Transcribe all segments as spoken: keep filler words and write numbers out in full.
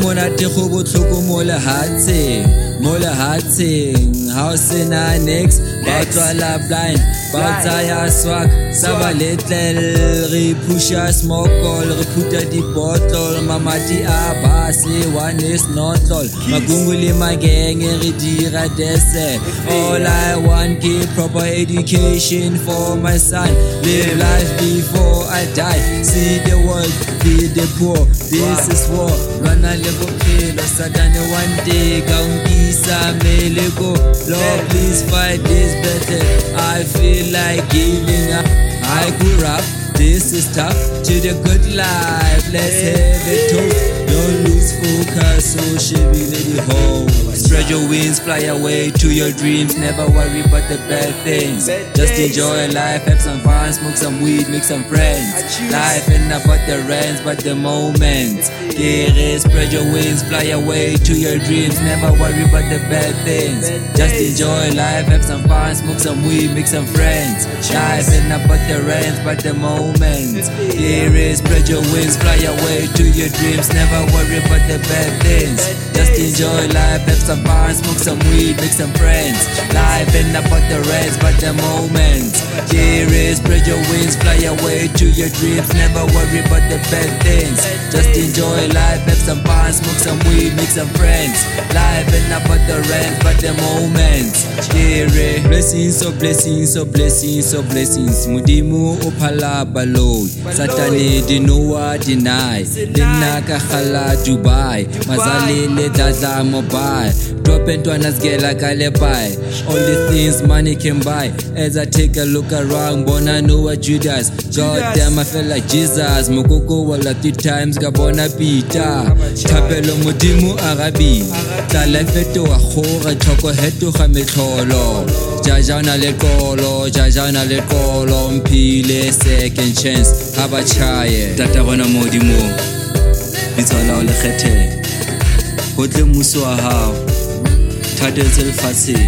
monate go botlhoko mo lehatsheng mo lehatsheng ha o sena next ba tswala blind ba tsaya swag sa ba letlel re pusha smoke call re phuta di bottle mamati a ba se one is not all magungu le magenge re dira dese all I want give proper education for my son live life before I die see the world feed the poor this is war lwana le bophelo satane one day kaungisa meleko Lord please fight this battle I feel like giving up I grew up this is tough to the good life let's have it toast don't lose focus so shebile the whole spread your wings fly away to your dreams never worry about the bad things just enjoy life have some fun smoke some weed make some friends life ain't about the rents but the moments get it spread your wings fly away to your dreams never worry about the bad things just enjoy life have some fun smoke some weed make some friends life ain't about the rents but the moments get it spread your wings fly away to your dreams never worry about the bad things just enjoy life have some fun smoke some weed make some friends life ain't about the rents but the moments get it spread your wings fly away to your dreams never worry about the bad things just enjoy life have some fun smoke some weed make some friends life ain't about the rents but the moments get it blessings so blessings so blessings so blessings mudimu ophala baloi satane dinoa deny lenaka khala Dubai mazali le dada mobile drop into anasgela kalepai all the things money can buy as I take a look around bona know what Judas God damn I feel like Jesus mokoko wala three times gabona Peter thapelo modimo arabi tla feto wa khora thoko heto ga metlholo jajana le kolo jajana le kolo mphile second chance ha ba chaye tata bona modimo bitsola o le kgethe hotle muso wa hao thatetse lefatshe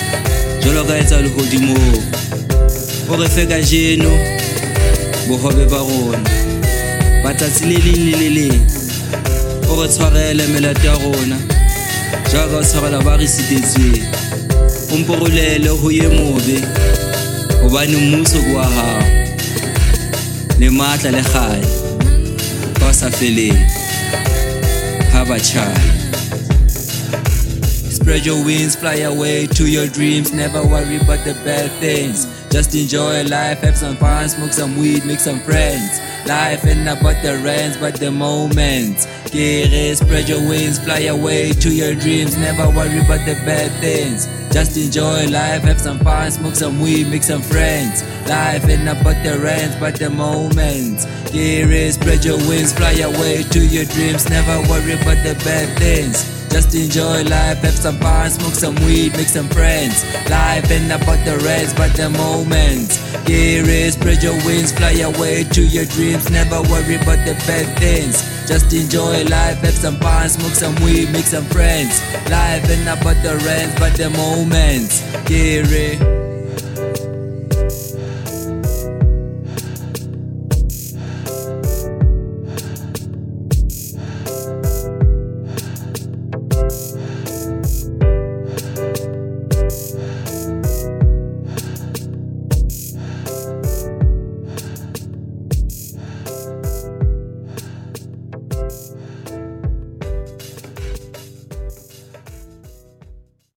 jolo ka etsa le hodimo o re fe ka jeno bohobe ba rona batsatsi le le le le o re tshwarele melato ya rona jaaka o tshwarela ba re sitetswe o mporolele ho ye mobe hobane mmuso kwa hao le matla le khae ba sa feleng ha ba chai spread your wings fly away to your dreams never worry about the bad things just enjoy life have some fun smoke some weed make some friends life ain't about the rents but the moments get it spread your wings fly away to your dreams never worry about the bad things just enjoy life have some fun smoke some weed make some friends life ain't about the rents but the moments get it spread your wings fly away to your dreams never worry about the bad things just enjoy life have some fun smoke some weed make some friends life ain't about the rents but the moments get it spread your wings fly away to your dreams never worry about the bad things just enjoy life have some fun smoke some weed make some friends life ain't about the rents but the moments get it